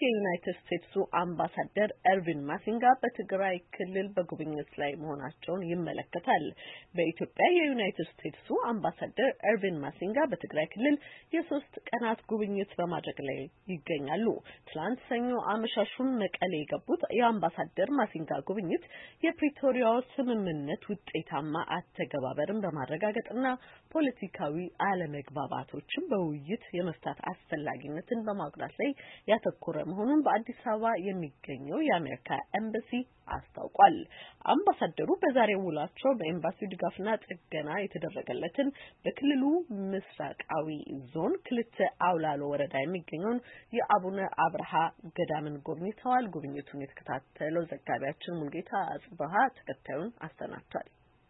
የዩናይትድ ስቴትሱ አምባሳደር ኤርቪን ማሲንጋ በትግራይ ክልል በጉብኝት ላይ መሆናቸውን ይመለከታል። በኢትዮጵያ የዩናይትድ ስቴትሱ አምባሳደር ኤርቪን ማሲንጋ በትግራይ ክልል የ3 ቀናት ጉብኝት በማድረግ ላይ ይገኛሉ። ትላንት ሰኞ አመሻሹን መቀሌ የገቡት የአምባሳደር ማሲንጋ ጉብኝት የፕሪቶሪያው ስምምነት ውጤታማ አተገባበርን በማረጋገጥና ፖለቲካዊ አለመግባባቶችን በውይይት የመፍታት አስፈላጊነትን በማጉላት ላይ ያተኮረ መሆኑን በአዲስ አበባ የሚገኘው የአሜሪካ ኤምባሲ አስታውቋል። አምባሳደሩ በዛሬው ውሏቸው በኤምባሲው ድጋፍና ጥገና የተደረገለትን በክልሉ ምስራቃዊ ዞን ክልተ አውላሎ ወረዳ የሚገኘውን የአቡነ አብርሃ ገዳምን ጎብኝተዋል። ጉብኝቱን የተከታተለው ዘጋቢያችን ሙልጌታ አጽበሃ ተከታዩን አሰናድቷል።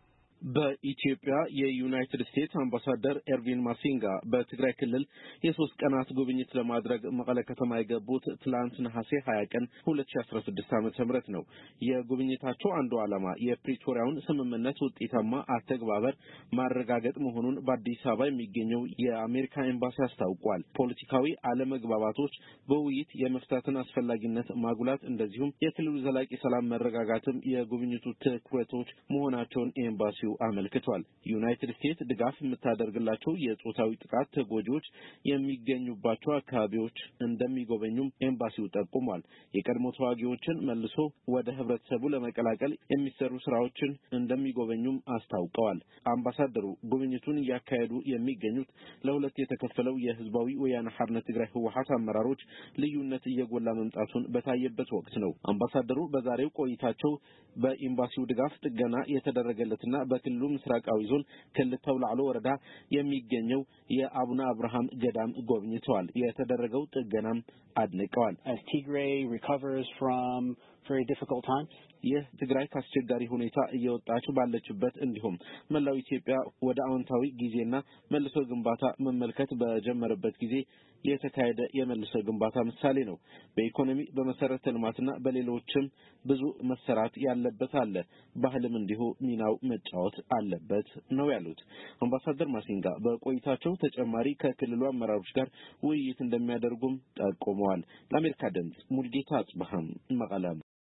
በኢትዮጵያ የዩናይትድ ስቴትስ አምባሳደር ኤርቪን ማሲንጋ በትግራይ ክልል የ3 ቀናት ጉብኝት ለማድረግ መቀለ ከተማ የገቡት ትላንት ነሐሴ 20 ቀን 2016 ዓ.ም ነው። የጉብኝታቸው አንዱ ዓላማ የፕሪቶሪያውን ስምምነት ውጤታማ አተግባበር ማረጋገጥ መሆኑን በአዲስ አበባ የሚገኘው የአሜሪካ ኤምባሲ አስታውቋል። ፖለቲካዊ አለመግባባቶች በውይይት የመፍታትን አስፈላጊነት ማጉላት እንደዚሁም የክልሉ ዘላቂ ሰላም መረጋጋትም የጉብኝቱ ትኩረቶች መሆናቸውን ኤምባሲው አመልክቷል። ዩናይትድ ስቴትስ ድጋፍ የምታደርግላቸው የጾታዊ ጥቃት ተጎጂዎች የሚገኙባቸው አካባቢዎች እንደሚጎበኙም ኤምባሲው ጠቁሟል። የቀድሞ ተዋጊዎችን መልሶ ወደ ህብረተሰቡ ለመቀላቀል የሚሰሩ ስራዎችን እንደሚጎበኙም አስታውቀዋል። አምባሳደሩ ጉብኝቱን እያካሄዱ የሚገኙት ለሁለት የተከፈለው የህዝባዊ ወያነ ሓርነት ትግራይ ህወሓት አመራሮች ልዩነት እየጎላ መምጣቱን በታየበት ወቅት ነው። አምባሳደሩ በዛሬው ቆይታቸው በኤምባሲው ድጋፍ ጥገና የተደረገለትና በክልሉ ምስራቃዊ ዞን ክልተ አውላሎ ወረዳ የሚገኘው የአቡነ አብርሃም ገዳም ጎብኝተዋል። የተደረገው ጥገናም አድንቀዋል። As Tigray recovers from very difficult times, ይህ ትግራይ ከአስቸጋሪ ሁኔታ እየወጣች ባለችበት እንዲሁም መላው ኢትዮጵያ ወደ አዎንታዊ ጊዜና መልሶ ግንባታ መመልከት በጀመረበት ጊዜ የተካሄደ የመልሶ ግንባታ ምሳሌ ነው። በኢኮኖሚ በመሰረተ ልማትና በሌሎችም ብዙ መሰራት ያለበት አለ። ባህልም እንዲሁ ሚናው መጫወት አለበት ነው ያሉት አምባሳደር ማሲንጋ። በቆይታቸው ተጨማሪ ከክልሉ አመራሮች ጋር ውይይት እንደሚያደርጉም ጠቁመዋል። ለአሜሪካ ድምጽ ሙልጌታ አጽበሃም መቀለ